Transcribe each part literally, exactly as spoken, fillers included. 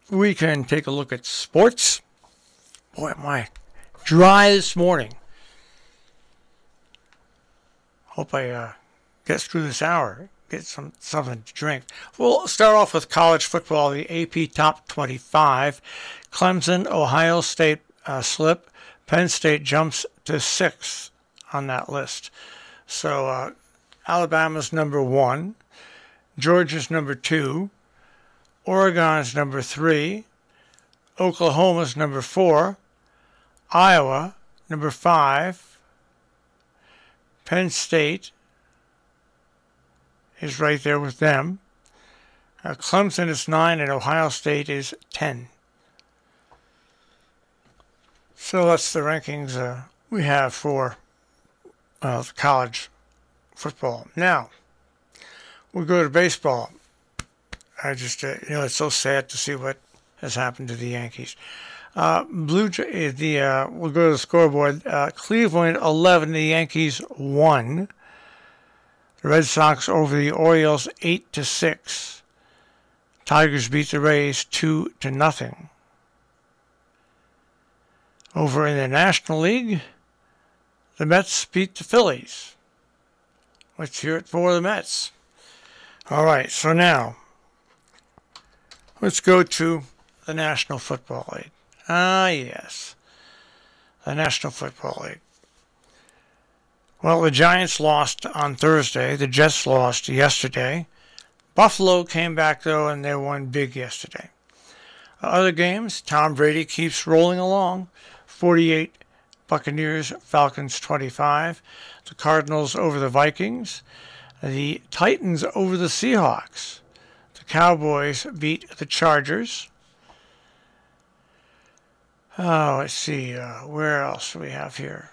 we can take a look at sports. Boy, am I dry this morning. Hope I uh, get through this hour, get some something to drink. We'll start off with college football, the A P Top twenty-five. Clemson, Ohio State uh, slip. Penn State jumps to sixth on that list. So uh, Alabama's number one. Georgia's number two. Oregon's number three. Oklahoma's number four. Iowa, number five. Penn State is right there with them. Uh, Clemson is nine and Ohio State is ten. So that's the rankings uh, we have for uh, college football. Now, we'll go to baseball. I just, uh, you know, it's so sad to see what has happened to the Yankees. Uh, Blue, the uh, we'll go to the scoreboard. Uh, Cleveland eleven, the Yankees one. The Red Sox over the Orioles eight to six. Tigers beat the Rays two to nothing. Over in the National League, the Mets beat the Phillies. Let's hear it for the Mets. All right, so now let's go to the National Football League. Ah, yes, the National Football League. Well, the Giants lost on Thursday. The Jets lost yesterday. Buffalo came back, though, and they won big yesterday. Other games, Tom Brady keeps rolling along. forty-eight Buccaneers, Falcons twenty-five. The Cardinals over the Vikings. The Titans over the Seahawks. The Cowboys beat the Chargers. Oh, let's see. Uh, where else do we have here?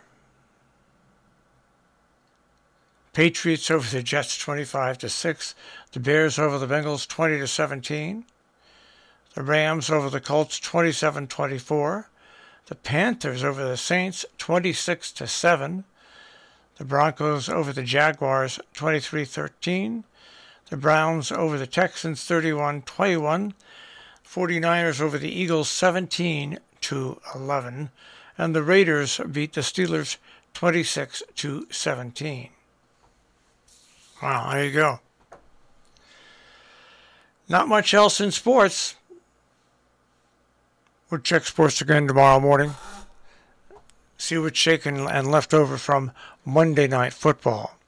Patriots over the Jets twenty-five to six. The Bears over the Bengals twenty to seventeen. The Rams over the Colts twenty-seven twenty-four. The Panthers over the Saints twenty-six to seven. The Broncos over the Jaguars twenty-three thirteen. The Browns over the Texans thirty-one twenty-one. 49ers over the Eagles seventeen to eleven. And the Raiders beat the Steelers twenty-six to seventeen. Wow, there you go. Not much else in sports. We'll check sports again tomorrow morning. See what's shaken and left over from Monday Night Football.